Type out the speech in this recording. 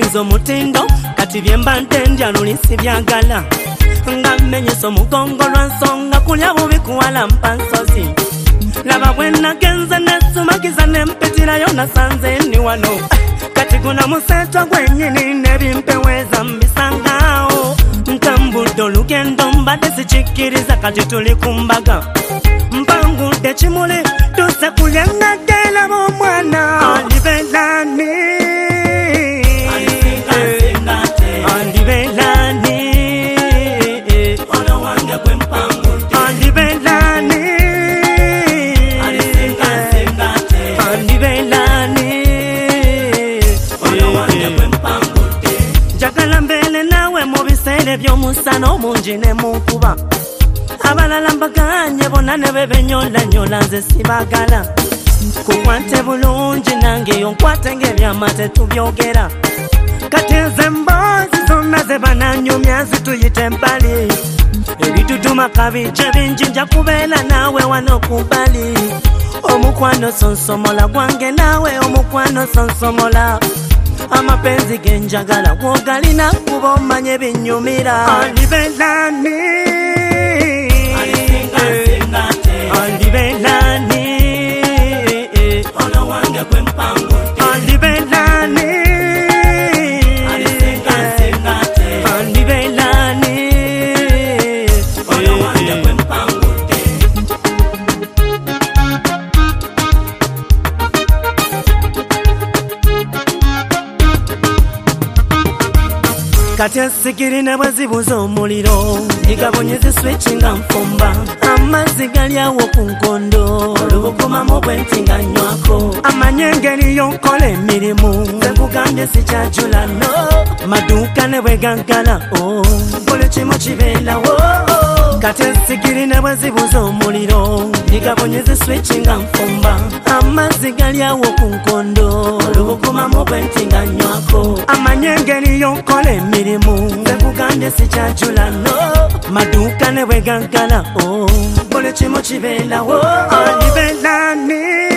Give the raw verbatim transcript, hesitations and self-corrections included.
Nzo mutindo kati byemba ntendya nulisi byagala nga mmenyesa omugongo lwa nsonga kulya bubi kuwala mpansozi laba bwe nagenze nesumagiza nempitirayo nasanze ni wano kati guno museto gwennyini nebimpeweza mbisangaawo ntambudde olugendo mbadde sikikkiriza kati tuli ku mbaga mpangudde kimuli tuse kulya naddela b'omwana alibelani alibelani ono wange gwe mpangudde alibelani alibelani ono wange gwe mpangudde njagala mbeere naawe mu biseera by'omusana omungi ne mu nkuba abalala mbaganye bonna ne bebenyolanyola nze sibagala kukwate bulungi nange yonkwate ng'ebyama tetubyogera kati nze emboozi zonna ze bananyumya zituyite empali ebitutuma kabije bingi nja kubeera naawe wano kubbali omukwano sonsomola gwange naawe omukwano sonsomola amapenzi genjagala gwogalina kuba omanye binyumira alibelani alibelani ono wange gwe mpangudde alibelani alibelani ono wange gwe mpangudde kati essigiri ne bwe zibuza omuliro ndigabonyeze switchi nga nfumba amazzi gali awo ku nkondo olubugumamu bwenti nga nywako amanye engeri yonkola emirimu nze nkugambye sikyajula no maduuka ne bwe gaggala buli kimu kibeerawo kati essigiri ne bwe zibuza omuliro ndigabonyeze switchi nga nfumba amazzi gali awo ku nkondo olubugumamu bwenti nga nywako amanye engeri yonkola emirimu nze nkugambye sikyajula no maduuka ne bwe gaggala buli kimu kibeerawo alibelani